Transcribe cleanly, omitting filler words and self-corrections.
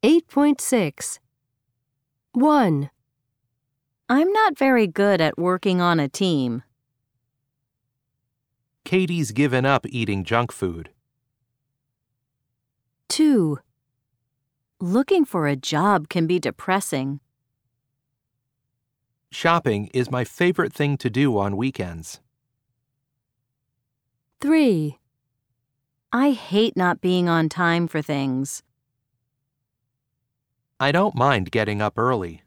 8.6. 1, I'm not very good at working on a team. Katie's given up eating junk food. 2, Looking for a job can be depressing. Shopping is my favorite thing to do on weekends. 3, I hate not being on time for things. I don't mind getting up early.